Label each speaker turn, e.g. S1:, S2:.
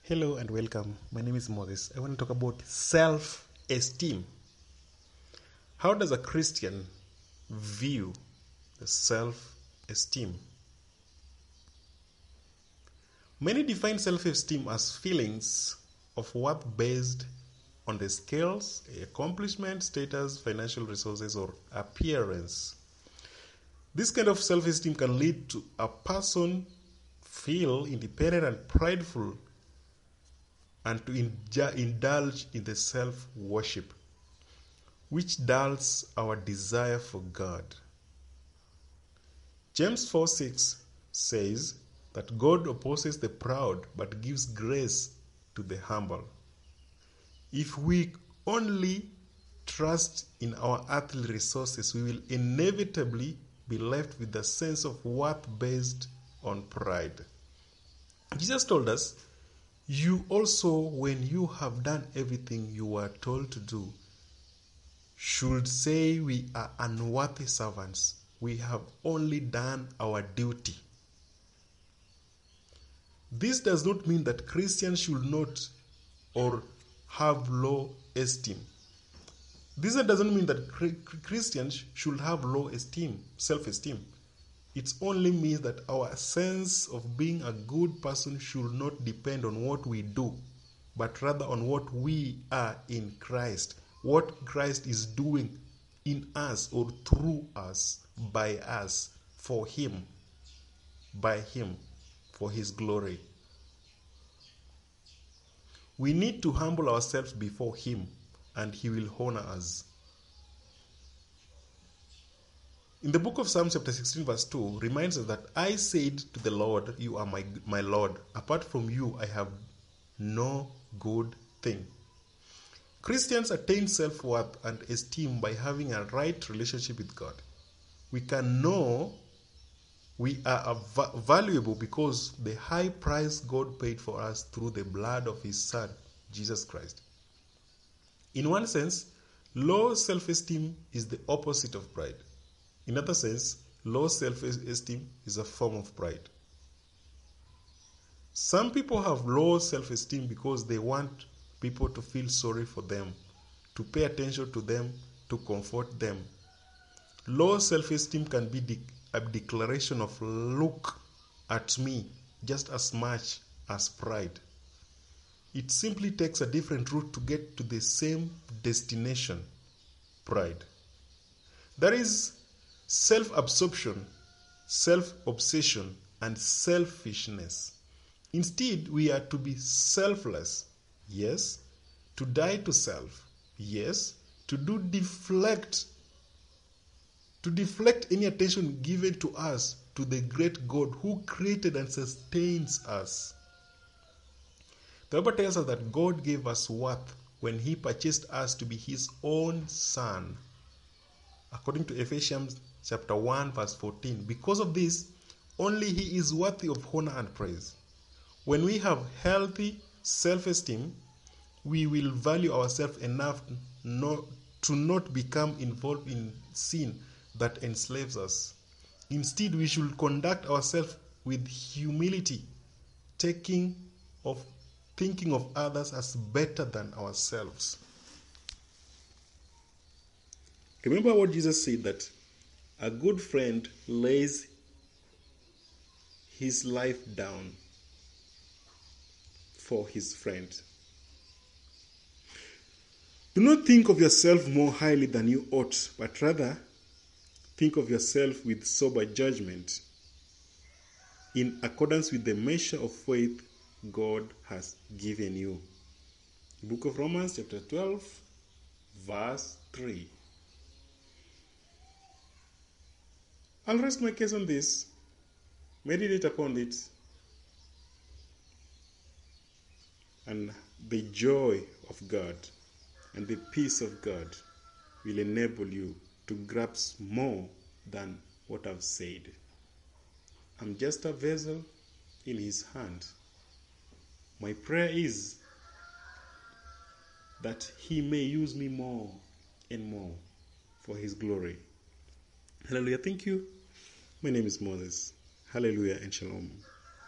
S1: Hello and welcome. My name is Moses. I want to talk about self-esteem. How does a Christian view the self-esteem? Many define self-esteem as feelings of worth based on the skills, accomplishment, status, financial resources, or appearance. This kind of self-esteem can lead to a person feel independent and prideful and to indulge in the self-worship, which dulls our desire for God. James 4:6 says that God opposes the proud but gives grace to the humble. If we only trust in our earthly resources, we will inevitably be left with a sense of worth based on pride. Jesus told us, you also, when you have done everything you were told to do, should say we are unworthy servants. We have only done our duty. This does not mean that Christians should not or have low esteem. This doesn't mean that Christians should have low esteem, self-esteem. It only means that our sense of being a good person should not depend on what we do, but rather on what we are in Christ, what Christ is doing in us or through us, by us, for Him, by Him, for His glory. We need to humble ourselves before Him, and He will honor us. In the book of Psalms chapter 16 verse 2 reminds us that I said to the Lord, you are my Lord. Apart from you, I have no good thing. Christians attain self-worth and esteem by having a right relationship with God. We can know we are valuable because the high price God paid for us through the blood of His Son, Jesus Christ. In one sense, low self-esteem is the opposite of pride. In another sense, low self-esteem is a form of pride. Some people have low self-esteem because they want people to feel sorry for them, to pay attention to them, to comfort them. Low self-esteem can be a declaration of look at me just as much as pride. It simply takes a different route to get to the same destination, pride. There is self-absorption, self-obsession, and selfishness. Instead, we are to be selfless, yes, to die to self, yes, to deflect any attention given to us to the great God who created and sustains us. The Bible tells us that God gave us worth when He purchased us to be His own Son. According to Ephesians chapter 1 verse 14. Because of this, only He is worthy of honor and praise. When we have healthy self-esteem, we will value ourselves enough to not become involved in sin that enslaves us. Instead, we should conduct ourselves with humility, thinking of others as better than ourselves. Remember what Jesus said, that a good friend lays his life down for his friend. Do not think of yourself more highly than you ought, but rather think of yourself with sober judgment, in accordance with the measure of faith God has given you. The book of Romans chapter 12 verse 3. I'll rest my case on this, meditate upon it, and the joy of God and the peace of God will enable you to grasp more than what I've said. I'm just a vessel in His hand. My prayer is that He may use me more and more for His glory. Hallelujah. Thank you. My name is Moses. Hallelujah and shalom.